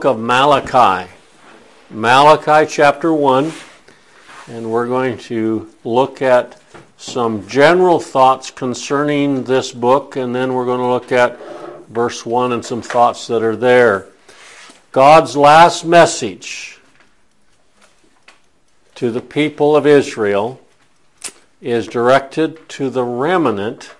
of Malachi. Malachi chapter 1, and we're going to look at some general thoughts concerning this book, and then we're going to look at verse 1 and some thoughts that are there. God's last message to the people of Israel is directed to the remnant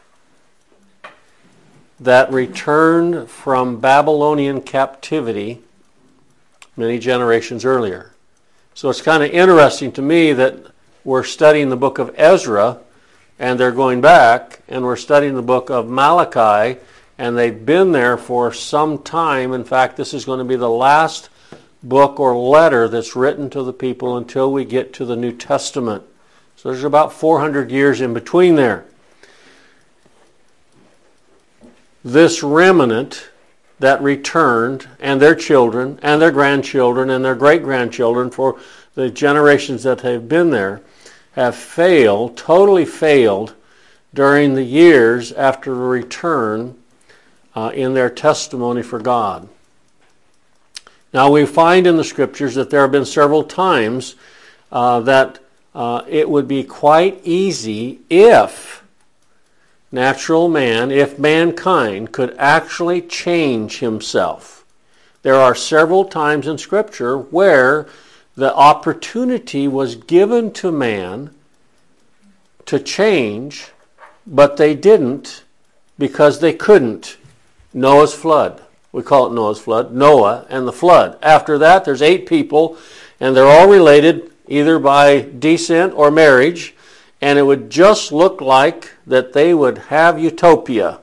that returned from Babylonian captivity many generations earlier. So it's kind of interesting to me that we're studying the book of Ezra and they're going back, and we're studying the book of Malachi and they've been there for some time. In fact, this is going to be the last book or letter that's written to the people until we get to the New Testament. So there's about 400 years in between there. This remnant that returned, and their children, and their grandchildren, and their great-grandchildren for the generations that have been there, have failed, totally failed, during the years after the return in their testimony for God. Now we find in the Scriptures that there have been several times that it would be quite easy if natural man, if mankind could actually change himself. There are several times in Scripture where the opportunity was given to man to change, but they didn't because they couldn't. Noah's flood. We call it Noah's flood. Noah and the flood. After that, there's 8 people, and they're all related either by descent or marriage, and it would just look like that they would have utopia.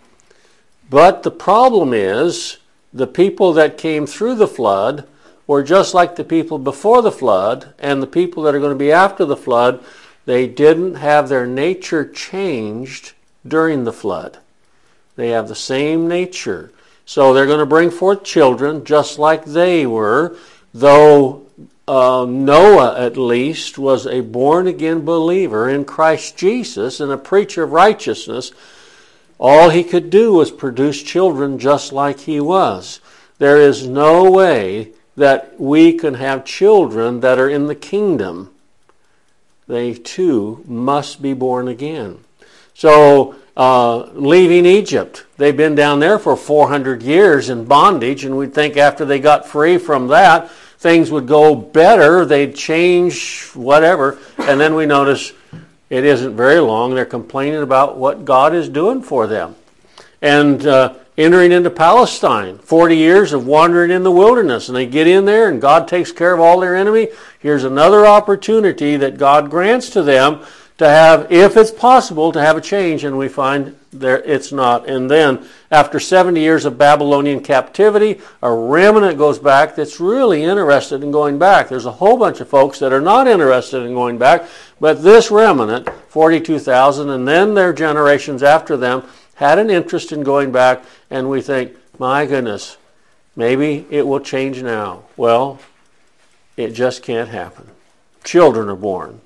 But the problem is, the people that came through the flood were just like the people before the flood, and the people that are going to be after the flood, they didn't have their nature changed during the flood. They have the same nature. So they're going to bring forth children just like they were, though Noah, at least, was a born-again believer in Christ Jesus and a preacher of righteousness. All he could do was produce children just like he was. There is no way that we can have children that are in the kingdom. They too must be born again. So, leaving Egypt, they've been down there for 400 years in bondage, and we'd think after they got free from that, things would go better, they'd change, whatever, and then we notice it isn't very long. They're complaining about what God is doing for them. And entering into Palestine, 40 years of wandering in the wilderness, and they get in there and God takes care of all their enemy. Here's another opportunity that God grants to them to have, if it's possible, to have a change, and we find there it's not. And then, after 70 years of Babylonian captivity, a remnant goes back that's really interested in going back. There's a whole bunch of folks that are not interested in going back, but this remnant, 42,000, and then their generations after them, had an interest in going back, and we think, my goodness, maybe it will change now. Well, it just can't happen. Children are born.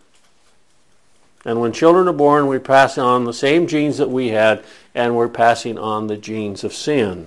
And when children are born, we pass on the same genes that we had, and we're passing on the genes of sin.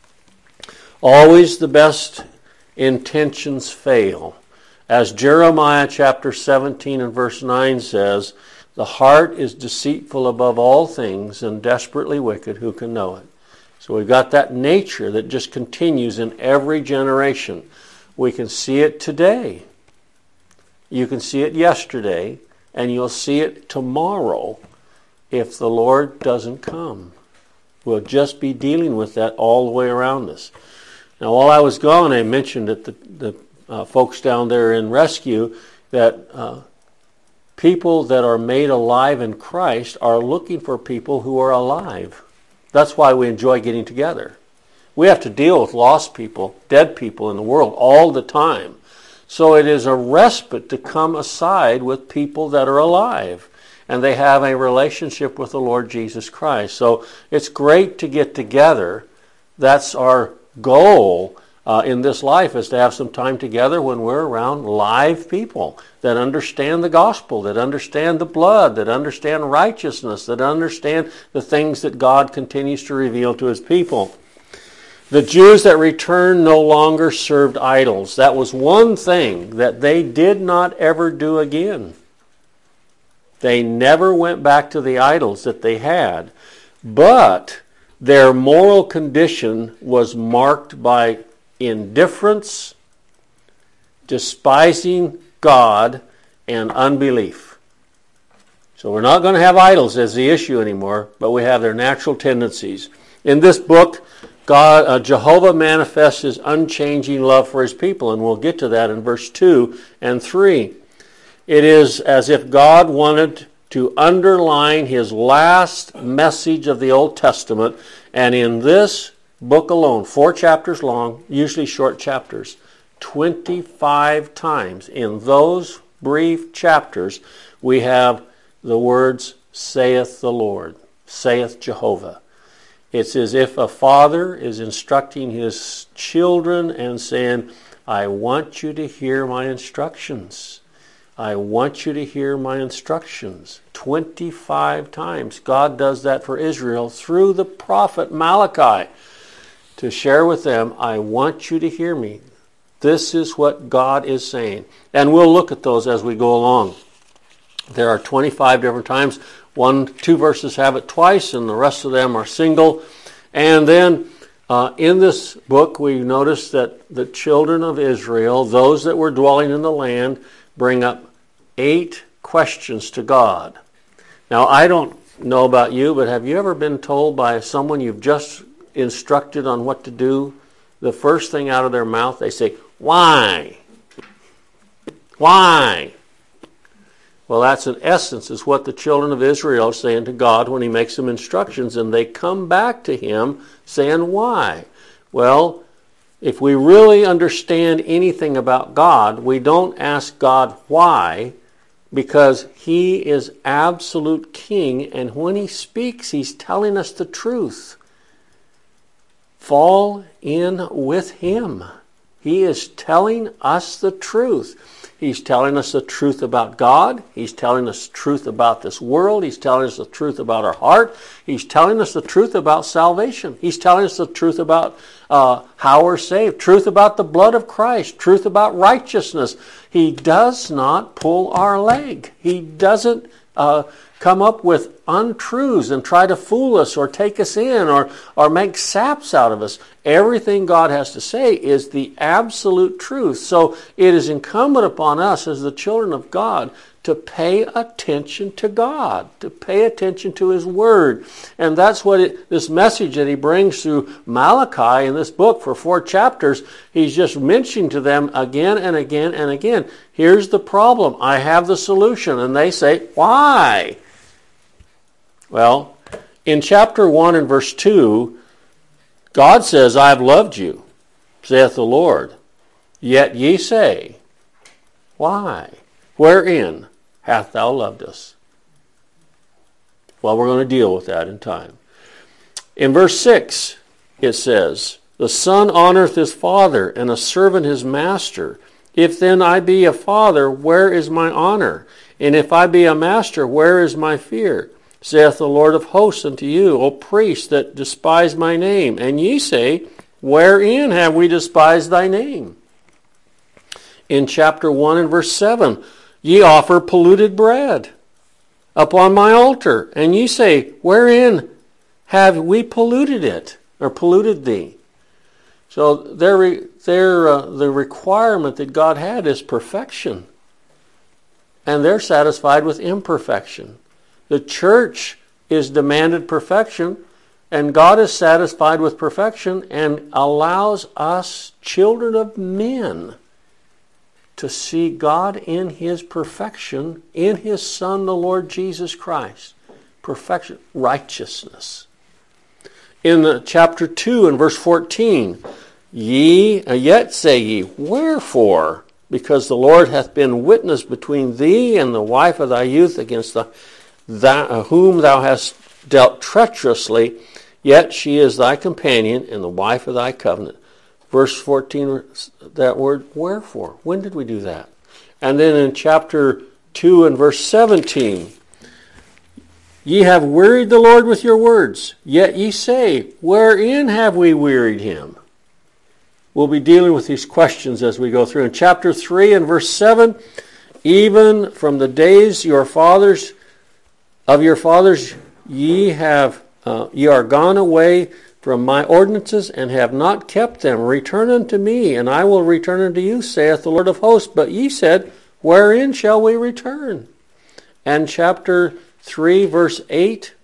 Always the best intentions fail. As Jeremiah chapter 17 and verse 9 says, the heart is deceitful above all things and desperately wicked. Who can know it? So we've got that nature that just continues in every generation. We can see it today. You can see it yesterday. And you'll see it tomorrow if the Lord doesn't come. We'll just be dealing with that all the way around us. Now, while I was gone, I mentioned that the folks down there in rescue that people that are made alive in Christ are looking for people who are alive. That's why we enjoy getting together. We have to deal with lost people, dead people in the world all the time. So it is a respite to come aside with people that are alive and they have a relationship with the Lord Jesus Christ. So it's great to get together. That's our goal in this life, is to have some time together when we're around live people that understand the gospel, that understand the blood, that understand righteousness, that understand the things that God continues to reveal to His people. The Jews that returned no longer served idols. That was one thing that they did not ever do again. They never went back to the idols that they had. But their moral condition was marked by indifference, despising God, and unbelief. So we're not going to have idols as the issue anymore, but we have their natural tendencies. In this book, Jehovah manifests his unchanging love for his people, and we'll get to that in verse 2 and 3. It is as if God wanted to underline his last message of the Old Testament, and in this book alone, 4 chapters long, usually short chapters, 25 times in those brief chapters, we have the words, saith the Lord, saith Jehovah. It's as if a father is instructing his children and saying, I want you to hear my instructions. I want you to hear my instructions. 25 times. God does that for Israel through the prophet Malachi to share with them, I want you to hear me. This is what God is saying. And we'll look at those as we go along. There are 25 different times. 2 verses have it twice, and the rest of them are single. And then in this book, we notice that the children of Israel, those that were dwelling in the land, bring up 8 questions to God. Now, I don't know about you, but have you ever been told by someone you've just instructed on what to do, the first thing out of their mouth, they say, why? Why? Well, that's in essence is what the children of Israel are saying to God when he makes them instructions, and they come back to him saying, why? Well, if we really understand anything about God, we don't ask God why, because he is absolute king, and when he speaks, he's telling us the truth. Fall in with him. He is telling us the truth. He's telling us the truth about God. He's telling us the truth about this world. He's telling us the truth about our heart. He's telling us the truth about salvation. He's telling us the truth about how we're saved. Truth about the blood of Christ. Truth about righteousness. He does not pull our leg. He doesn't come up with untruths and try to fool us or take us in or make saps out of us. Everything God has to say is the absolute truth. So it is incumbent upon us as the children of God to pay attention to God, to pay attention to his word. And that's what this message that he brings through Malachi in this book for 4 chapters, he's just mentioning to them again and again and again. Here's the problem. I have the solution. And they say, why? Well, in chapter 1 and verse 2, God says, I have loved you, saith the Lord. Yet ye say, why? Wherein hath thou loved us? Well, we're going to deal with that in time. In verse 6, it says, the son honoreth his father, and a servant his master. If then I be a father, where is my honor? And if I be a master, where is my fear? Saith the Lord of hosts unto you, O priests that despise my name. And ye say, wherein have we despised thy name? In chapter 1 and verse 7, ye offer polluted bread upon my altar. And ye say, wherein have we polluted it, or polluted thee? So the requirement that God had is perfection. And they're satisfied with imperfection. The church is demanded perfection, and God is satisfied with perfection and allows us, children of men, to see God in his perfection, in his Son, the Lord Jesus Christ. Perfection, righteousness. In chapter 2 and verse 14, yet say ye, wherefore? Because the Lord hath been witness between thee and the wife of thy youth against whom thou hast dealt treacherously, yet she is thy companion and the wife of thy covenant. Verse 14, that word, wherefore. When did we do that? And then in chapter 2 and verse 17, ye have wearied the Lord with your words, yet ye say, wherein have we wearied him? we'll be dealing with these questions as we go through. In chapter 3 and verse 7, even from the days your fathers ye are gone away from my ordinances and have not kept them. Return unto me, and I will return unto you, saith the Lord of hosts. But ye said, wherein shall we return? And chapter 3 verse 8,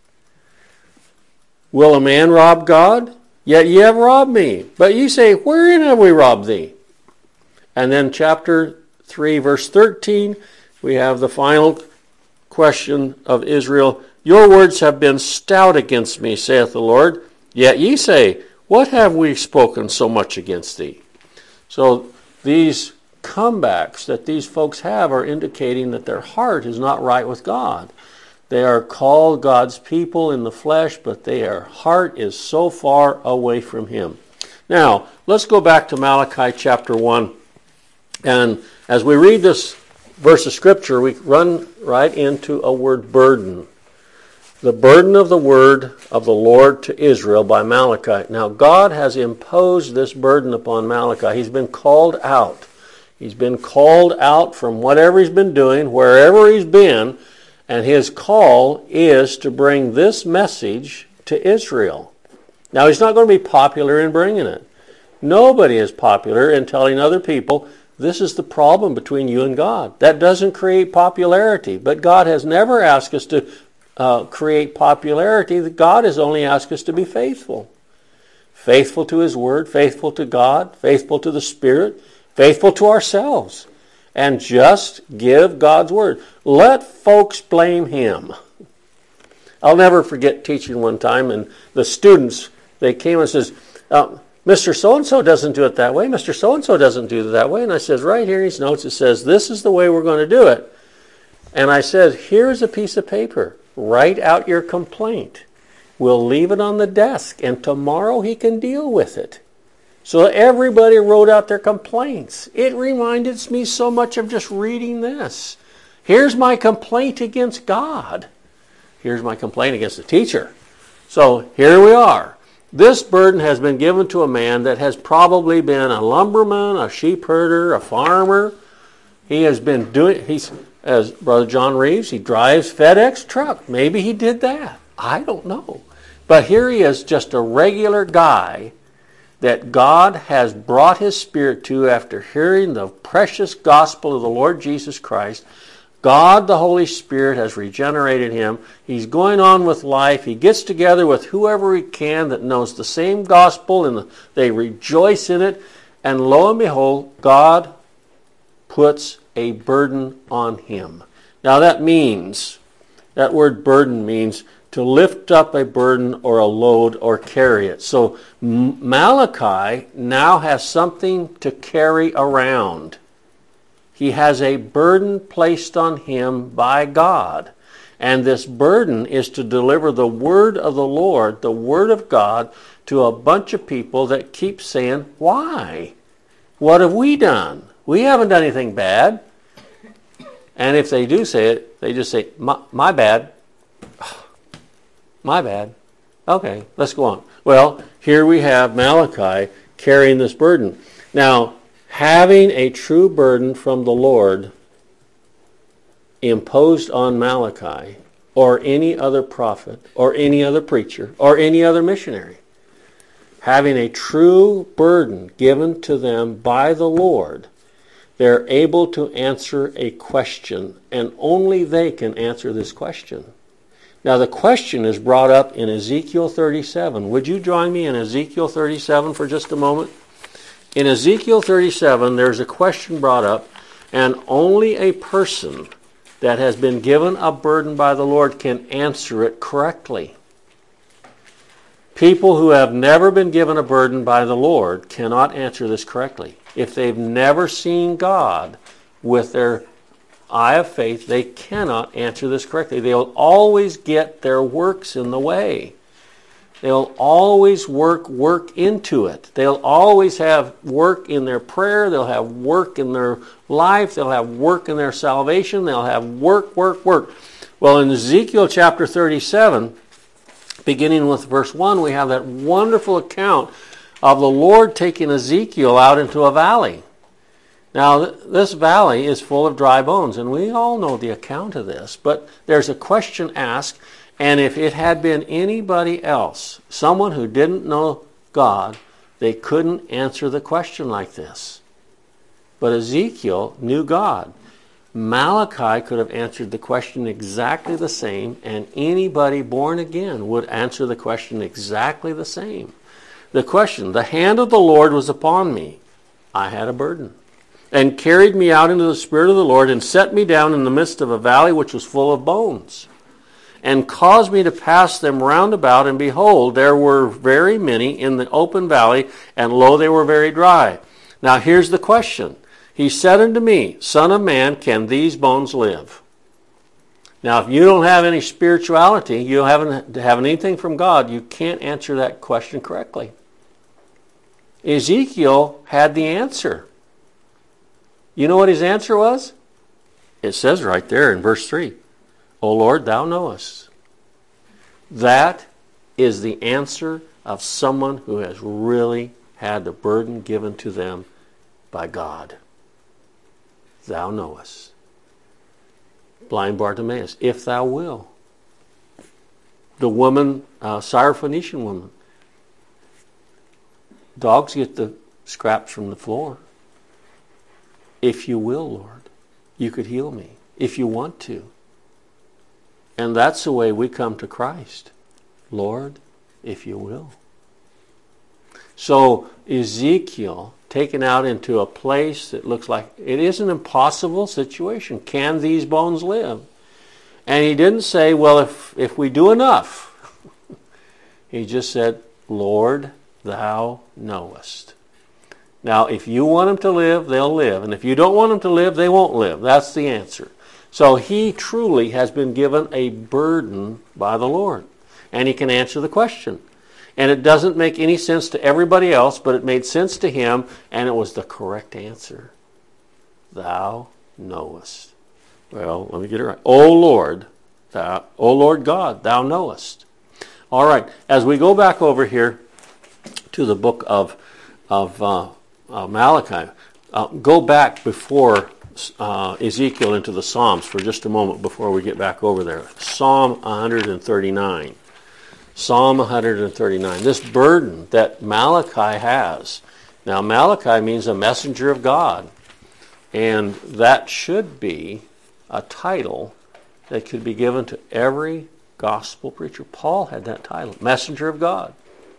will a man rob God? Yet ye have robbed me. But ye say, wherein have we robbed thee? And then chapter 3 verse 13, we have the final question of Israel. Your words have been stout against me, saith the Lord. Yet ye say, what have we spoken so much against thee? So these comebacks that these folks have are indicating that their heart is not right with God. They are called God's people in the flesh, but their heart is so far away from Him. Now, let's go back to Malachi chapter 1. And as we read this verse of Scripture, we run right into a word burden. The burden of the word of the Lord to Israel by Malachi. Now, God has imposed this burden upon Malachi. He's been called out. He's been called out from whatever he's been doing, wherever he's been, and his call is to bring this message to Israel. Now, he's not going to be popular in bringing it. Nobody is popular in telling other people, this is the problem between you and God. That doesn't create popularity, but God has never asked us to create popularity. God has only asked us to be faithful. Faithful to His Word, faithful to God, faithful to the Spirit, faithful to ourselves. And just give God's Word. Let folks blame Him. I'll never forget teaching one time, and the students, they came and says, Mr. So-and-so doesn't do it that way. Mr. So-and-so doesn't do it that way. And I says, right here in these notes, it says, this is the way we're going to do it. And I said, here's a piece of paper. Write out your complaint. We'll leave it on the desk, and tomorrow he can deal with it. So everybody wrote out their complaints. It reminded me so much of just reading this. Here's my complaint against God. Here's my complaint against the teacher. So here we are. This burden has been given to a man that has probably been a lumberman, a sheep herder, a farmer. He has been as Brother John Reeves, he drives FedEx truck. Maybe he did that. I don't know. But here he is, just a regular guy that God has brought His Spirit to after hearing the precious gospel of the Lord Jesus Christ. God, the Holy Spirit, has regenerated him. He's going on with life. He gets together with whoever he can that knows the same gospel, and they rejoice in it. And lo and behold, God puts a burden on him. Now that word burden means to lift up a burden or a load or carry it. So Malachi now has something to carry around. He has a burden placed on him by God. And this burden is to deliver the word of the Lord, the word of God, to a bunch of people that keep saying, why? What have we done? We haven't done anything bad. And if they do say it, they just say, my bad. My bad. Okay, let's go on. Well, here we have Malachi carrying this burden. Now, having a true burden from the Lord imposed on Malachi or any other prophet or any other preacher or any other missionary, having a true burden given to them by the Lord, they're able to answer a question, and only they can answer this question. Now, the question is brought up in Ezekiel 37. Would you join me in Ezekiel 37 for just a moment? In Ezekiel 37, there's a question brought up, and only a person that has been given a burden by the Lord can answer it correctly. People who have never been given a burden by the Lord cannot answer this correctly. If they've never seen God with their eye of faith, they cannot answer this correctly. They'll always get their works in the way. They'll always work into it. They'll always have work in their prayer. They'll have work in their life. They'll have work in their salvation. They'll have work. Well, in Ezekiel chapter 37, beginning with verse 1, we have that wonderful account of the Lord taking Ezekiel out into a valley. Now, this valley is full of dry bones, and we all know the account of this, but there's a question asked, and if it had been anybody else, someone who didn't know God, they couldn't answer the question like this. But Ezekiel knew God. Malachi could have answered the question exactly the same, and anybody born again would answer the question exactly the same. The question, the hand of the Lord was upon me. I had a burden. And carried me out into the Spirit of the Lord, and set me down in the midst of a valley which was full of bones, and caused me to pass them round about, and behold, there were very many in the open valley, and lo, they were very dry. Now here's the question. He said unto me, Son of man, can these bones live? Now if you don't have any spirituality, you haven't have anything from God, you can't answer that question correctly. Ezekiel had the answer. You know what his answer was? It says right there in verse 3, O Lord, thou knowest. That is the answer of someone who has really had the burden given to them by God. Thou knowest. Blind Bartimaeus, if thou will. The woman, Syrophoenician woman. Dogs get the scraps from the floor. If you will, Lord, you could heal me. If you want to. And that's the way we come to Christ. Lord, if you will. So Ezekiel, taken out into a place that looks like it is an impossible situation. Can these bones live? And he didn't say, well, if we do enough. He just said, Lord, thou knowest. Now, if you want them to live, they'll live. And if you don't want them to live, they won't live. That's the answer. So he truly has been given a burden by the Lord. And he can answer the question. And it doesn't make any sense to everybody else, but it made sense to him, and it was the correct answer. Thou knowest. Well, let me get it right. O Lord God, thou knowest. All right, as we go back over here to the book of Malachi, go back before Ezekiel into the Psalms for just a moment before we get back over there. Psalm 139. Psalm 139. This burden that Malachi has. Now, Malachi means a messenger of God. And that should be a title that could be given to every gospel preacher. Paul had that title, messenger of God.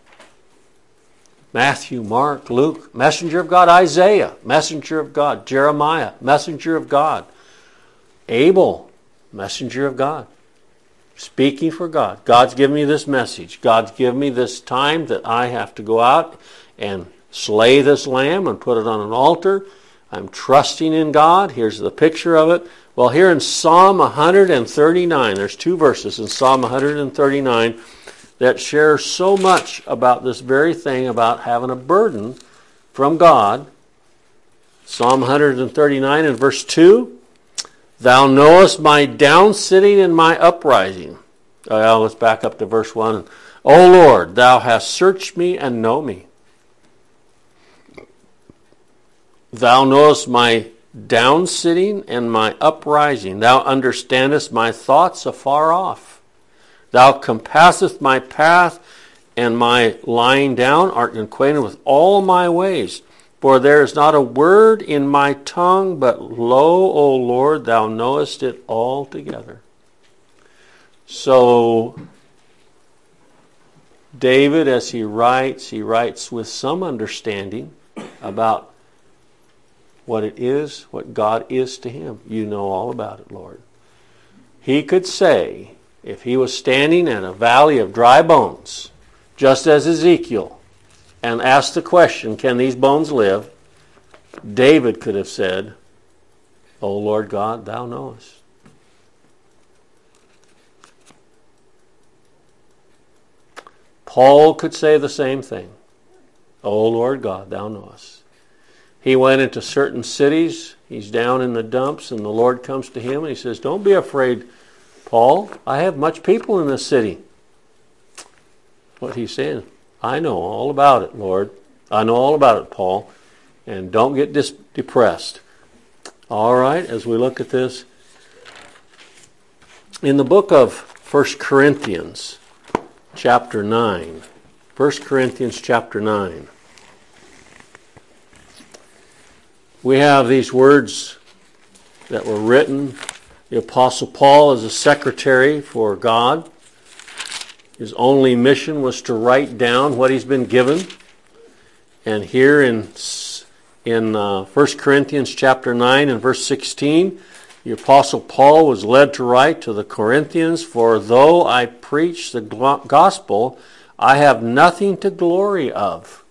Matthew, Mark, Luke, messenger of God. Isaiah, messenger of God. Jeremiah, messenger of God. Abel, messenger of God. Speaking for God. God's given me this message. God's given me this time that I have to go out and slay this lamb and put it on an altar. I'm trusting in God. Here's the picture of it. Well, here in Psalm 139, there's two verses in Psalm 139 that share so much about this very thing, about having a burden from God. Psalm 139 and verse 2, Thou knowest my down sitting and my uprising. Well, let's back up to verse 1. O Lord, thou hast searched me and know me. Thou knowest my down sitting and my uprising. Thou understandest my thoughts afar off. Thou compassest my path and my lying down, art acquainted with all my ways. For there is not a word in my tongue, but lo, O Lord, thou knowest it altogether. So, David, as he writes with some understanding about what it is, what God is to him. You know all about it, Lord. He could say, if he was standing in a valley of dry bones, just as Ezekiel, and asked the question, can these bones live? David could have said, O Lord God, thou knowest. Paul could say the same thing. O Lord God, thou knowest. He went into certain cities. He's down in the dumps, and the Lord comes to him and he says, don't be afraid, Paul. I have much people in this city. What he's saying, I know all about it, Lord. I know all about it, Paul. And don't get depressed. All right, as we look at this. In the book of 1 Corinthians, chapter 9. 1 Corinthians, chapter 9. We have these words that were written. The Apostle Paul is a secretary for God. His only mission was to write down what he's been given. And here in 1 Corinthians chapter 9 and verse 16, the Apostle Paul was led to write to the Corinthians, "For though I preach the gospel, I have nothing to glory of."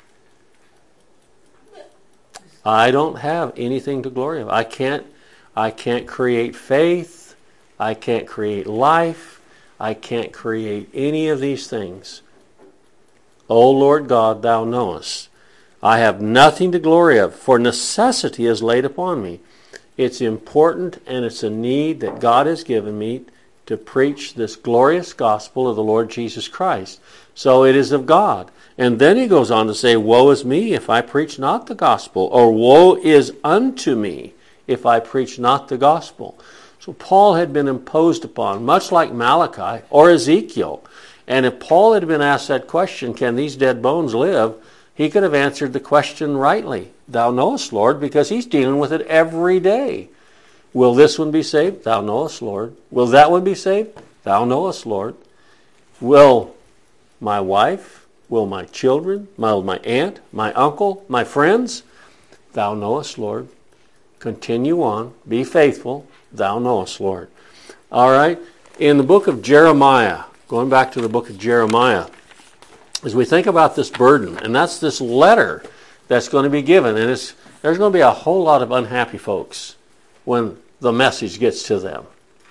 I don't have anything to glory of. I can't create faith. I can't create life. I can't create any of these things. O Lord God, thou knowest. I have nothing to glory of, for necessity is laid upon me. It's important and it's a need that God has given me to preach this glorious gospel of the Lord Jesus Christ. So it is of God. And then he goes on to say, "Woe is me if I preach not the gospel," or "Woe is unto me if I preach not the gospel." So Paul had been imposed upon, much like Malachi or Ezekiel. And if Paul had been asked that question, can these dead bones live? He could have answered the question rightly. Thou knowest, Lord, because he's dealing with it every day. Will this one be saved? Thou knowest, Lord. Will that one be saved? Thou knowest, Lord. Will my wife, will my children, my aunt, my uncle, my friends? Thou knowest, Lord. Continue on. Be faithful. Thou knowest, Lord. All right. In the book of Jeremiah, going back to the book of Jeremiah, as we think about this burden, and that's this letter that's going to be given, and there's going to be a whole lot of unhappy folks when the message gets to them.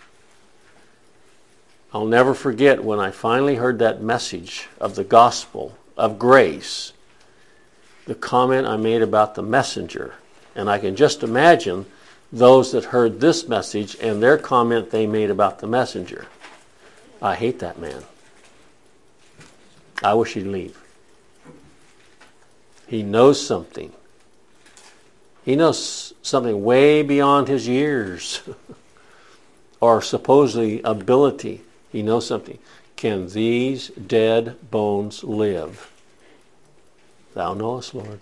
I'll never forget when I finally heard that message of the gospel of grace, the comment I made about the messenger. And I can just imagine those that heard this message and their comment they made about the messenger. I hate that man. I wish he'd leave. He knows something. He knows something way beyond his years or supposedly ability. He knows something. Can these dead bones live? Thou knowest, Lord.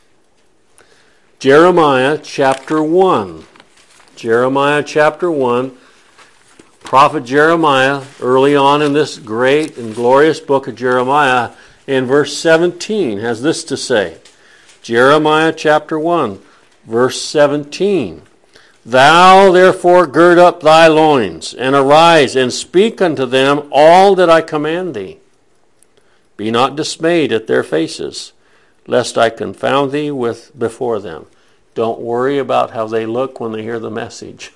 Jeremiah chapter 1. Jeremiah chapter 1. Prophet Jeremiah, early on in this great and glorious book of Jeremiah, in verse 17, has this to say. Jeremiah chapter 1, verse 17. Thou therefore gird up thy loins, and arise, and speak unto them all that I command thee. Be not dismayed at their faces, lest I confound thee before them. Don't worry about how they look when they hear the message.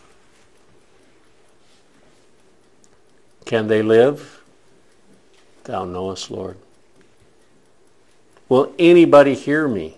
Can they live? Thou knowest, Lord. Will anybody hear me?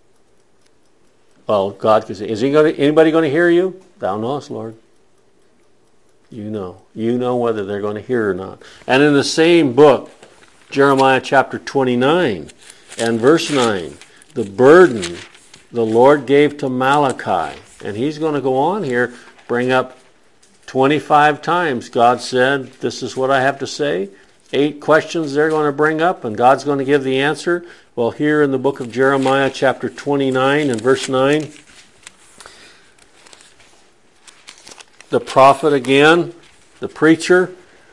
Well, God could say, anybody going to hear you? Thou knowest, Lord. You know. You know whether they're going to hear or not. And in the same book, Jeremiah chapter 29 and verse 9, the burden the Lord gave to Malachi. And he's going to go on here, bring up 25 times God said, this is what I have to say. 8 questions they're going to bring up, and God's going to give the answer. Well, here in the book of Jeremiah, chapter 29 and verse 9, the prophet again, the preacher,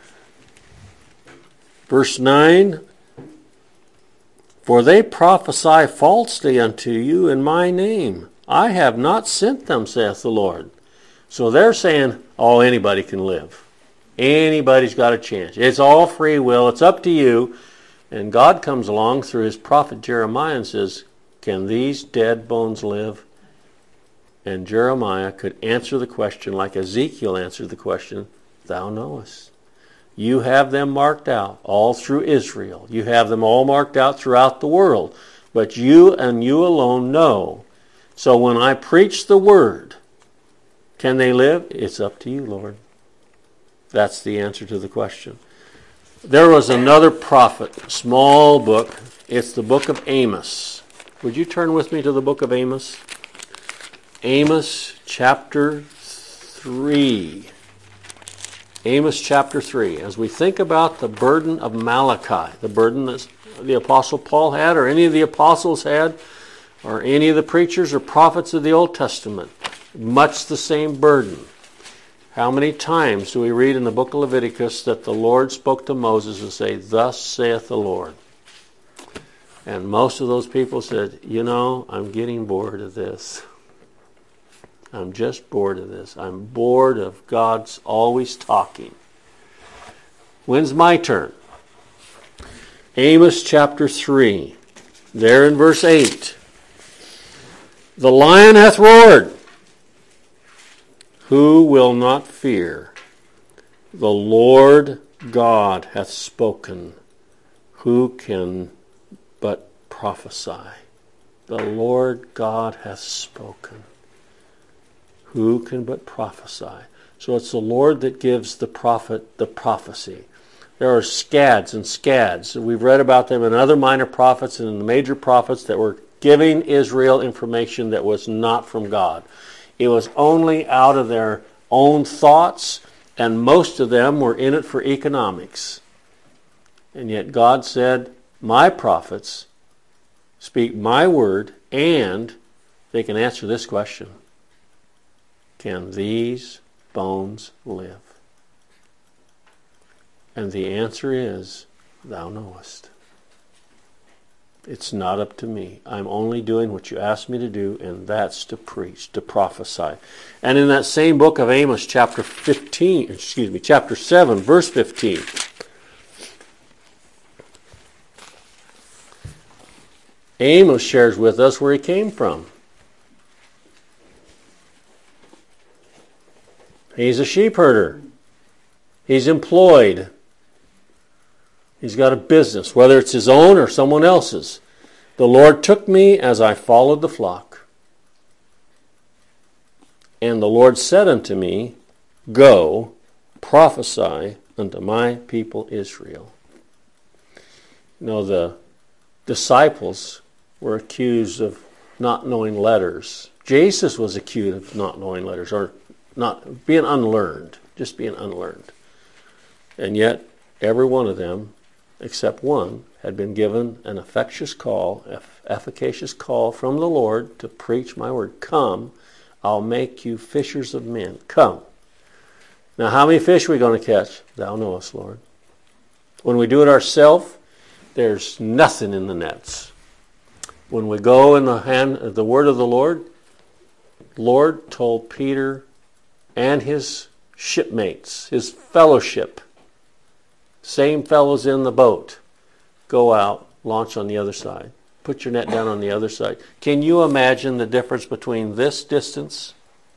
verse 9, for they prophesy falsely unto you in my name. I have not sent them, saith the Lord. So they're saying, oh, anybody can live. Anybody's got a chance. It's all free will. It's up to you. And God comes along through his prophet Jeremiah and says, can these dead bones live? And Jeremiah could answer the question like Ezekiel answered the question, thou knowest. You have them marked out all through Israel. You have them all marked out throughout the world. But you and you alone know. So when I preach the word, can they live? It's up to you, Lord. That's the answer to the question. There was another prophet, small book. It's the book of Amos. Would you turn with me to the book of Amos? Amos chapter 3. Amos chapter 3. As we think about the burden of Malachi, the burden that the Apostle Paul had, or any of the apostles had, or any of the preachers or prophets of the Old Testament, much the same burden. How many times do we read in the book of Leviticus that the Lord spoke to Moses and say, "Thus saith the Lord"? And most of those people said, I'm getting bored of this. I'm just bored of this. I'm bored of God's always talking. When's my turn? Amos chapter 3. There in verse 8. The lion hath roared. Who will not fear? The Lord God hath spoken. Who can but prophesy? The Lord God hath spoken. Who can but prophesy? So it's the Lord that gives the prophet the prophecy. There are scads and scads. We've read about them in other minor prophets and in the major prophets that were giving Israel information that was not from God. It was only out of their own thoughts, and most of them were in it for economics. And yet God said, my prophets speak my word, and they can answer this question. Can these bones live? And the answer is, thou knowest. It's not up to me. I'm only doing what you asked me to do, and that's to preach, to prophesy. And in that same book of Amos, chapter 7, verse 15. Amos shares with us where he came from. He's a sheep herder. He's employed. He's got a business, whether it's his own or someone else's. The Lord took me as I followed the flock. And the Lord said unto me, Go, prophesy unto my people Israel. The disciples were accused of not knowing letters. Jesus was accused of not knowing letters, or not being unlearned, just being unlearned. And yet, every one of them, except one, had been given an efficacious call from the Lord to preach my word. Come, I'll make you fishers of men. Come. Now, how many fish are we going to catch? Thou knowest, Lord. When we do it ourselves, there's nothing in the nets. When we go in the word of the Lord told Peter and his shipmates, his fellowship, same fellows in the boat, go out, launch on the other side. Put your net down on the other side. Can you imagine the difference between this distance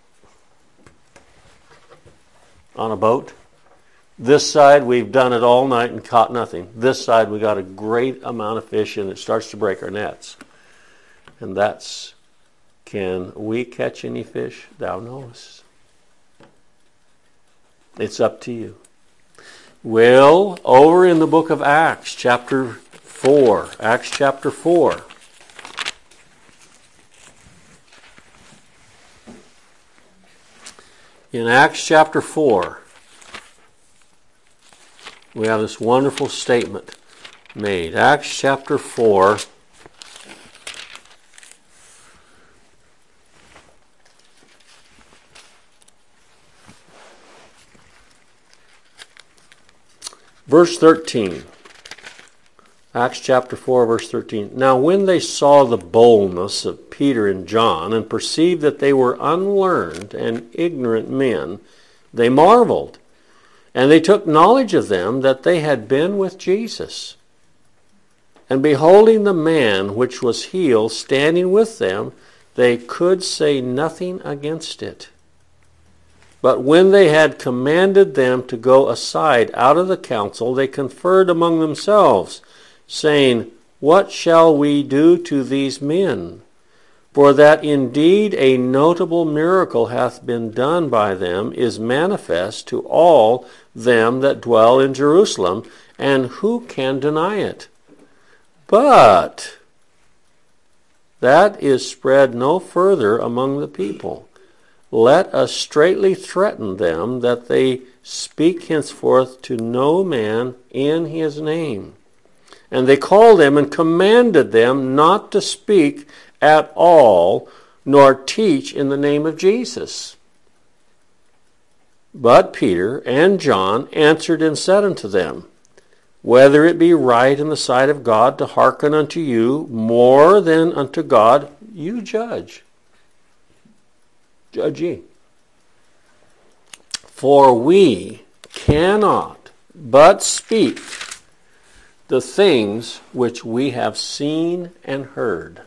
on a boat? This side, we've done it all night and caught nothing. This side, we got a great amount of fish, and it starts to break our nets. And that's, can we catch any fish? Thou knowest. It's up to you. Well, over in the book of Acts, chapter 4. Acts chapter 4. In Acts chapter 4, we have this wonderful statement made. Acts chapter 4. Verse 13. Acts chapter 4, verse 13. Now when they saw the boldness of Peter and John, and perceived that they were unlearned and ignorant men, they marveled. And they took knowledge of them that they had been with Jesus. And beholding the man which was healed standing with them, they could say nothing against it. But when they had commanded them to go aside out of the council, they conferred among themselves, saying, What shall we do to these men? For that indeed a notable miracle hath been done by them is manifest to all them that dwell in Jerusalem, and who can deny it? But that is spread no further among the people. Let us straitly threaten them that they speak henceforth to no man in his name. And they called them and commanded them not to speak at all, nor teach in the name of Jesus. But Peter and John answered and said unto them, whether it be right in the sight of God to hearken unto you more than unto God, you judge. Judge ye. For we cannot but speak the things which we have seen and heard.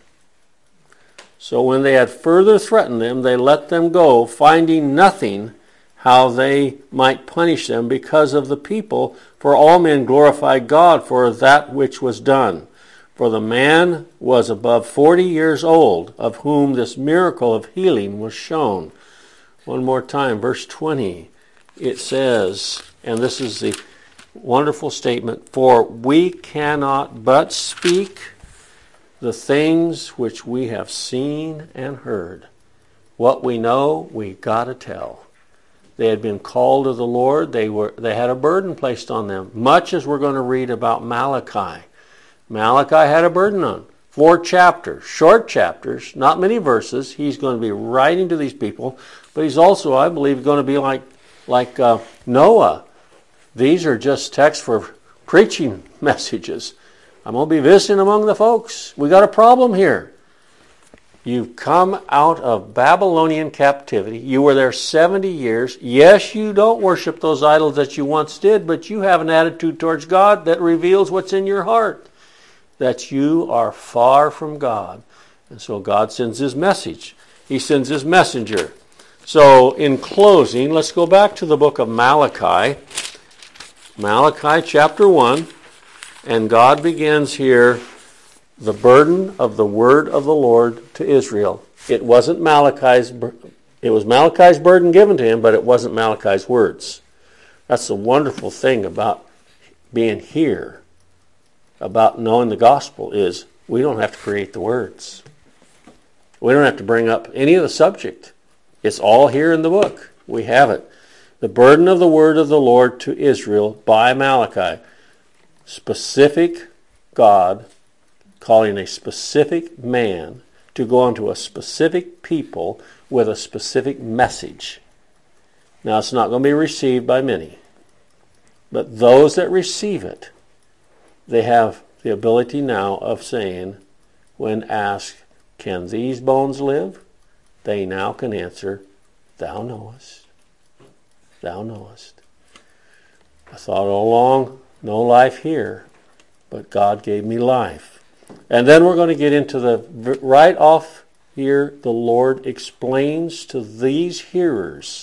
So when they had further threatened them, they let them go, finding nothing how they might punish them because of the people, for all men glorified God for that which was done. For the man was above 40 years old, of whom this miracle of healing was shown. One more time, verse 20, it says, and this is the wonderful statement, for we cannot but speak the things which we have seen and heard. What we know, we got to tell. They had been called to the Lord. They had a burden placed on them, much as we're going to read about Malachi. Malachi had a burden on. 4 chapters, short chapters, not many verses. He's going to be writing to these people, but he's also, I believe, going to be like Noah. These are just texts for preaching messages. I'm going to be visiting among the folks. We got a problem here. You've come out of Babylonian captivity. You were there 70 years. Yes, you don't worship those idols that you once did, but you have an attitude towards God that reveals what's in your heart, that you are far from God. And so God sends his message. He sends his messenger. So in closing, let's go back to the book of Malachi. Malachi chapter 1. And God begins here the burden of the word of the Lord to Israel. It wasn't Malachi's burden given to him, but it wasn't Malachi's words. That's the wonderful thing about being here, about knowing the gospel, is we don't have to create the words. We don't have to bring up any of the subject. It's all here in the book. We have it. The burden of the word of the Lord to Israel by Malachi. Specific God calling a specific man to go onto a specific people with a specific message. Now, it's not going to be received by many, but those that receive it, they have the ability now of saying, when asked, can these bones live? They now can answer, thou knowest. Thou knowest. I thought all along, no life here, but God gave me life. And then we're going to get into right off here, the Lord explains to these hearers,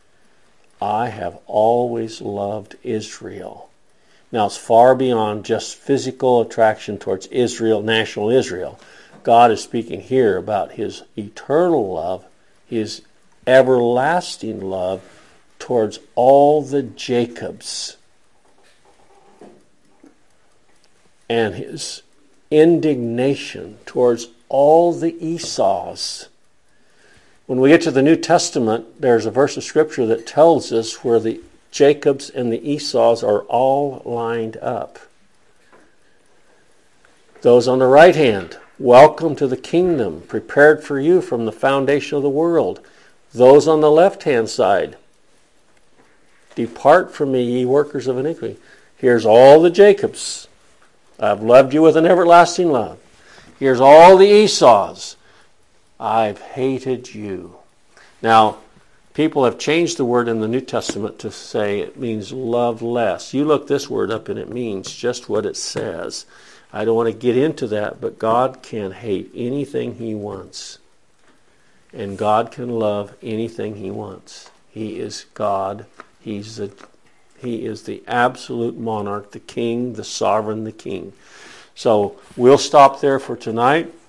I have always loved Israel. Now it's far beyond just physical attraction towards Israel, national Israel. God is speaking here about his eternal love, his everlasting love towards all the Jacobs, and his indignation towards all the Esau's. When we get to the New Testament, there's a verse of Scripture that tells us where the Jacobs and the Esau's are all lined up. Those on the right hand, welcome to the kingdom, prepared for you from the foundation of the world. Those on the left-hand side, depart from me, ye workers of iniquity. Here's all the Jacobs. I've loved you with an everlasting love. Here's all the Esau's. I've hated you. Now, people have changed the word in the New Testament to say it means love less. You look this word up and it means just what it says. I don't want to get into that, but God can hate anything he wants. And God can love anything he wants. He is God. He is the absolute monarch, the king, the sovereign, the king. So we'll stop there for tonight.